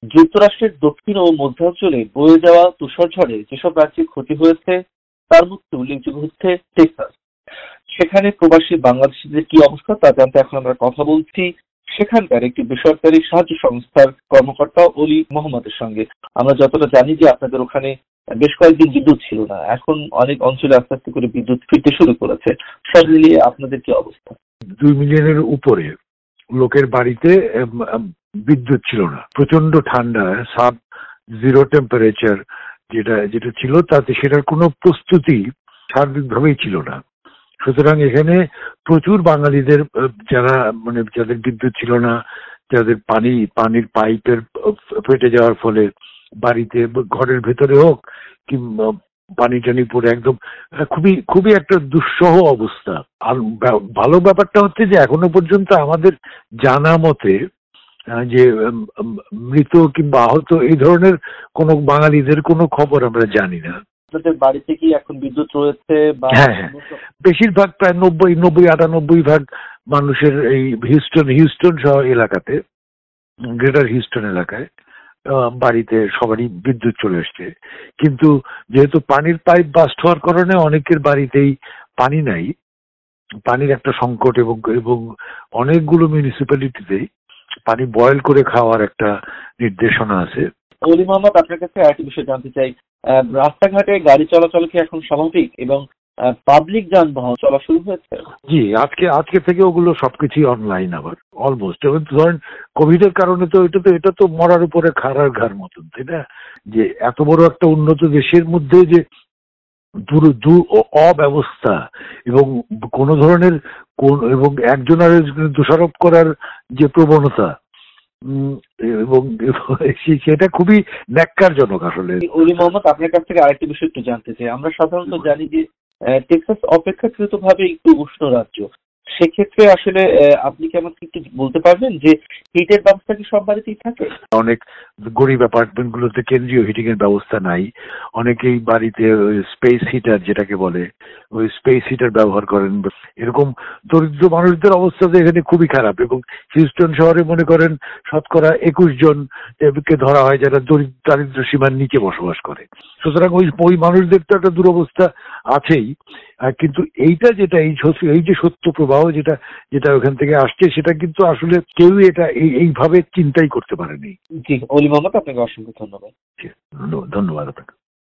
যুক্তরাষ্ট্রের দক্ষিণ ও মধ্যাঞ্চলে বয়ে যাওয়া তুষারঝড়ে যেসব রাজ্যে ক্ষতি হয়েছে তার মধ্যে উল্লেখযোগ্য হচ্ছে টেক্সাস। সেখানে প্রবাসী বাংলাদেশিদের কি অবস্থা তা জানতে এখন আমরা কথা বলছি সেখানকার একটি বেসরকারি সাহায্য সংস্থার কর্মকর্তা অলি মোহাম্মদের সঙ্গে। আমরা যতটা জানি যে আপনাদের ওখানে বেশ কয়েকদিন বিদ্যুৎ ছিল না, এখন অনেক অঞ্চলে আস্তে আস্তে করে বিদ্যুৎ ফিরতে শুরু করেছে। সব মিলিয়ে আপনাদের কি অবস্থা? 2 মিলিয়নের উপরে লোকের বাড়িতে বিদ্যুৎ ছিল না। প্রচন্ড ঠান্ডা, সাব জিরো টেম্পারেচার যেটা যেটা ছিল, তাতে সেটার কোনো প্রস্তুতি সার্বিকভাবেই ছিল না। সুতরাং এখানে প্রচুর বাঙালিদের যারা যাদের বিদ্যুৎ ছিল না, যাদের পানির পাইপের ফেটে যাওয়ার ফলে বাড়িতে ঘরের ভেতরে হোক কিংবা পানি টানি পড়ে একদম খুবই খুবই একটা দুঃসহ অবস্থা। আর ভালো ব্যাপারটা হচ্ছে যে এখনো পর্যন্ত আমাদের জানা মতে যে মৃত কিংবা আহত এই ধরনের কোনো বাঙালিদের কোনো খবর আমরা জানি না। আপনাদের বাড়িতে কি এখন বিদ্যুৎ রয়েছে? হ্যাঁ, বেশিরভাগ প্রায় 90-98% মানুষের এই হিউস্টন সহ এলাকাতে, গ্রেটার হিউস্টন এলাকায় বাড়িতে সবারই বিদ্যুৎ চলে এসছে। কিন্তু যেহেতু পানির পাইপ বাস্ট হওয়ার কারণে অনেকের বাড়িতেই পানি নাই, পানির একটা সংকট এবং অনেকগুলো মিউনিসিপ্যালিটিতেই পানি বয়েল করে খাওয়ার একটা নির্দেশনা আছে। অলি মোহাম্মদ, আপনার কাছে আরেকটি বিষয় জানতে চাই, রাস্তাঘাটে গাড়ি চলাচল কি এখন স্বাভাবিক এবং পাবলিক যানবাহন চলা শুরু হয়েছে? জি, আজকে থেকে ওগুলো সবকিছুই অনলাইন আবার অলমোস্ট। এবং ধরেন কোভিড এর কারণে তো এটা তো মরার উপরে খাড়ার ঘার মতন, তাই না? যে এত বড় একটা উন্নত দেশের মধ্যে যে অব্যবস্থা এবং কোন ধরনের এবং একজনের দোষারোপ করার যে প্রবণতা এবং সেটা খুবই ন্যাক্কারজনক আসলে। অলি মোহাম্মদ, আপনার কাছ থেকে আরেকটি বিষয় একটু জানতে চাই। আমরা সাধারণত জানি যে টেক্সাস অপেক্ষাকৃত ভাবে একটু উষ্ণ রাজ্য। সেক্ষেত্রে আসলে আপনি কি আমাকে একটু বলতে পারবেন যে হিটের ব্যবস্থা কি সব বাড়িতেই থাকে? অনেক গরিব অ্যাপার্টমেন্ট গুলোতে কেন্দ্রীয় হিটিং এর ব্যবস্থা নাই। অনেকেই বাড়িতে স্পেস হিটার যেটাকে বলে, ওই স্পেস হিটার ব্যবহার করেন। এরকম দরিদ্র মানুষদের অবস্থা তো এখানে খুবই খারাপ। এবং হিউস্টন শহরে মনে করেন 21% কে ধরা হয় যারা দারিদ্র সীমার নিচে বসবাস করে। সুতরাং ওই মানুষদের তো একটা দুরবস্থা আছেই। কিন্তু এইটা যেটা এই যে সত্য প্রবাহ যেটা ওখান থেকে আসছে, সেটা কিন্তু আসলে কেউই এটা এইভাবে চিন্তাই করতে পারেনি। জি, অলি মোহাম্মদ, আপনাকে অসংখ্য ধন্যবাদ। ধন্যবাদ আপনাকে।